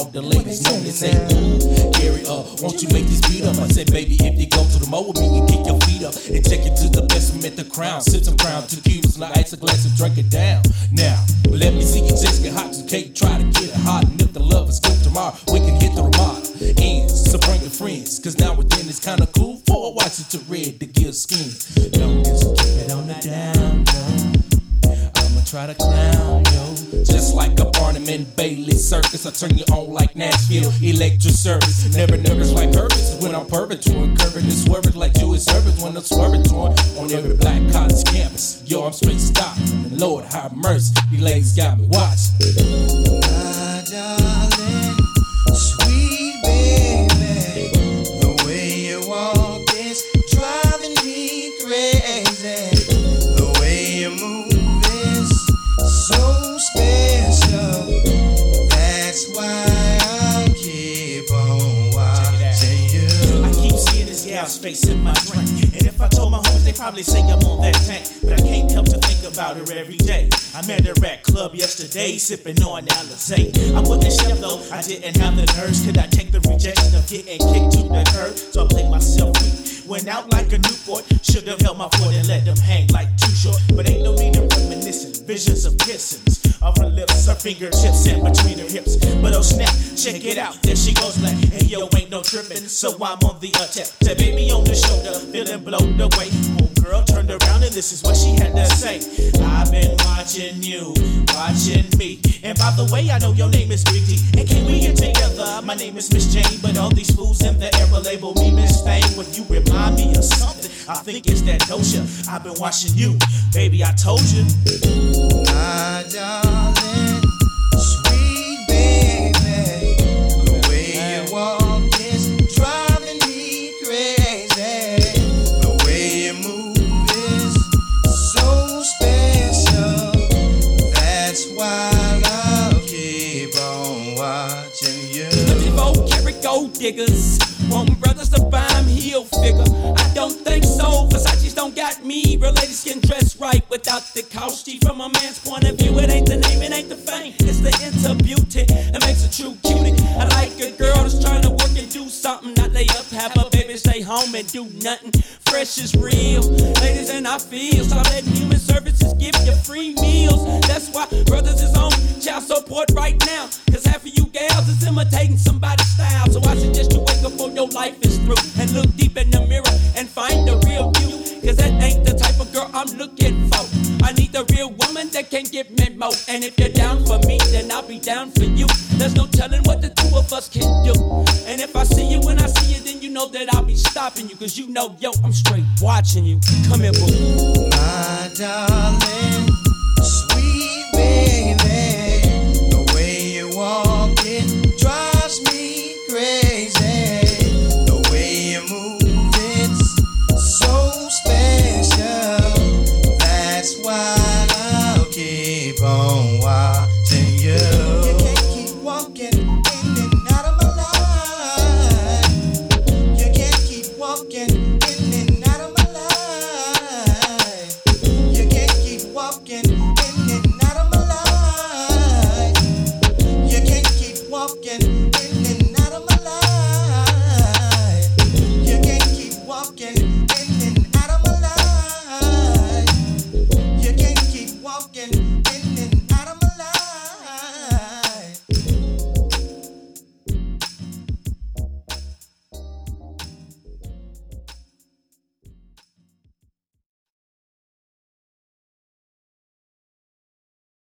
all the ladies know they say, ooh, Gary, won't you make this beat up? I said, baby, if you go to the mall with me and kick your feet up and check it to the best from at the Crown. Sip some Crown tequilas and I ice a glass and drink it down. Now, let me see you just get hot as cake, try to get it hot. And if the love is good tomorrow, we can hit the Ramada ends. So bring your friends, cause now within it's kinda cool for a watch it to red to give skin. Don't just keep it on the down, yo. I'ma try to clown, yo. Just like a Barnum and Bailey circus, I turn you on like Nashville electric service. Never nervous like purpose when I'm purping to curving and swerving like Jewish servants when I'm swerving to on every black college campus. Yo, I'm straight stock. And Lord have mercy, these ladies got me watching. My darling, sweet baby, the way you walk is driving me crazy. The way you move is so special. That's why I keep on watching you. I keep seeing this gal's face in my drink, and if I told my homies, they probably say I'm on that tank. But I can't help to think about her every day. I met her at club yesterday, sipping on Alizé. I wouldn't shove though, I didn't have the nerves. Could I take the rejection of getting kicked to the curb? So I played myself weak. Went out like a Newport, should've held my fort and let them hang like Too Short. But ain't no need of reminiscing, visions of kissings of her lips, her fingertips in between her hips. But oh snap, check it out, there she goes like, hey yo, ain't no tripping, so I'm on the attack. Said baby on the shoulder, feeling blown away. Girl turned around and this is what she had to say. I've been watching you, watching me. And by the way, I know your name is Big D. And can we get together? My name is Miss Jane, but all these fools in the era label me Miss Fame. When you remind me of something, I think it's that notion. I've been watching you, baby, I told you. My darling, sweet baby, the way you walk is driving me crazy. The way you move is so special. That's why I'll keep on watching you. Looking for Carrot Gold diggers, wanting brothers to buy him heel figure. I don't think so, Versace's don't got me. Real ladies getting dressed right without the costume. From a man's point of view, it ain't the name, it ain't the fame. It's the inner beauty that makes a true cutie. I like a girl that's trying to work and do something, not lay up, have her baby stay home and do nothing. Fresh is real, ladies, and I feel so letting human services give you free meals. That's why brothers is on child support right now, cause half of you gals is imitating somebody's style. So I suggest you wake up before your life is through and look deep in the mirror and find the real you, cause that ain't the type of girl I'm looking for. I need the real woman that can give me more. And if you're down for me, then I'll be down for you. There's no telling what the two of us can do. And if I see you when I see you, then you know that I'll be stopping you, cause you know, yo, I'm straight watching you. Come here, boo. My darling, sweet baby, the way you walk it drives me crazy. The way you move it's so special. That's why I'll keep on watching you. You can't keep walking in and out of my life. You can't keep walking in and out of my life. You can't keep walking